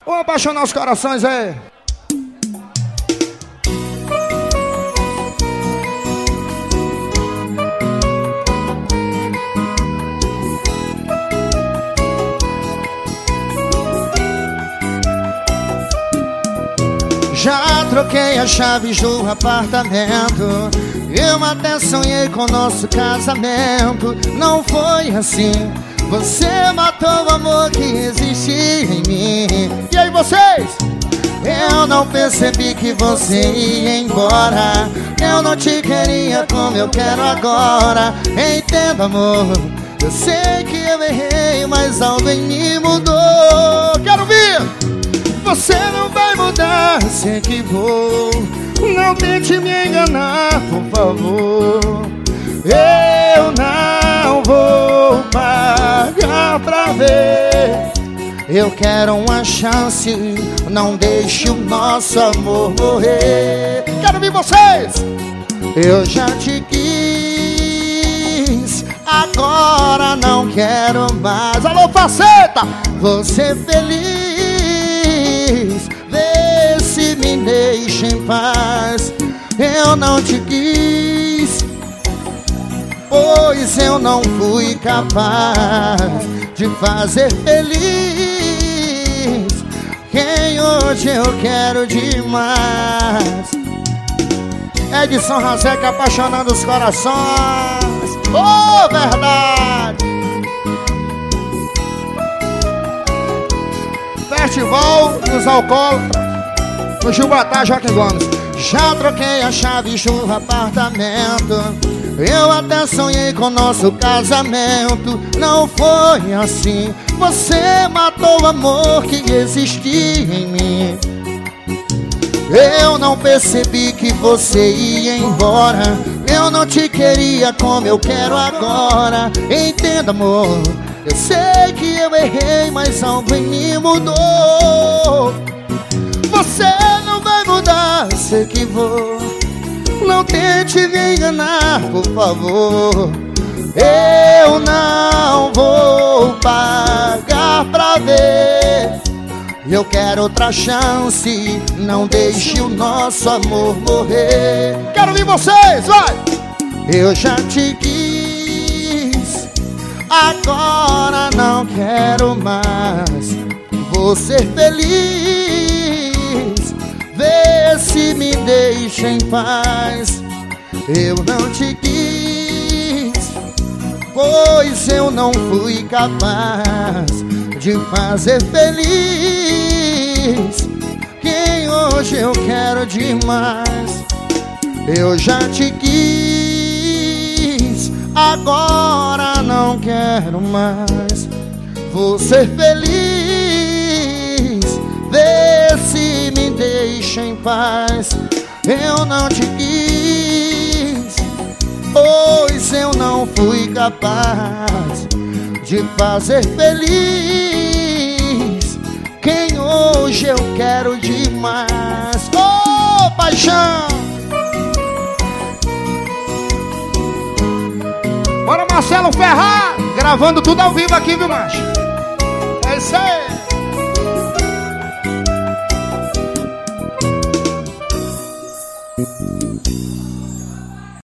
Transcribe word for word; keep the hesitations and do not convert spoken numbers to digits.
Vamos apaixonar os corações aí. Já troquei as chaves do apartamento, eu até sonhei com nosso casamento. Não foi assim, você matou o amor que existia em mim. E aí vocês? Eu não percebi que você ia embora, eu não te queria como eu quero agora. Entenda, amor, eu sei que eu errei, mas algo em mim mudou. Quero ver! Você não vai mudar, se equivocou. Não tente me enganar, por favor. Eu não vou pagar pra ver. Eu quero uma chance, não deixe o nosso amor morrer. Quero ver vocês! Eu já te quis, agora não quero mais. Alô, faceta! Você feliz, vê se me deixa em paz. Eu não te quis, pois eu não fui capaz de fazer feliz quem hoje eu quero demais. Edson Razek apaixonando os corações. Oh, verdade! Festival dos Alcoólatras no Gilbatá, Joaquim Gomes. Já troquei as chaves do apartamento, eu até sonhei com nosso casamento. Não foi assim, você matou o amor que existia em mim. Eu não percebi que você ia embora, eu não te queria como eu quero agora. Entenda, amor, eu sei que eu errei, mas algo em mim mudou. Você não vai mudar, se equivocou. Não tente me enganar, por favor. Eu não vou pagar pra ver. Eu quero outra chance, não deixe o nosso amor morrer. Quero ver vocês, vai! Eu já te quis, agora não quero mais. Vou ser feliz, vê se me deixa em paz. Eu não te quis, pois eu não fui capaz de fazer feliz quem hoje eu quero demais. Eu já te quis, agora não quero mais. Vou ser feliz, vê se me deixa em paz. Eu não te quis, pois eu não fui capaz de fazer feliz quem hoje eu quero demais. Ô, oh, paixão! Bora, Marcelo Ferrar, gravando tudo ao vivo aqui, viu, macho? É isso aí!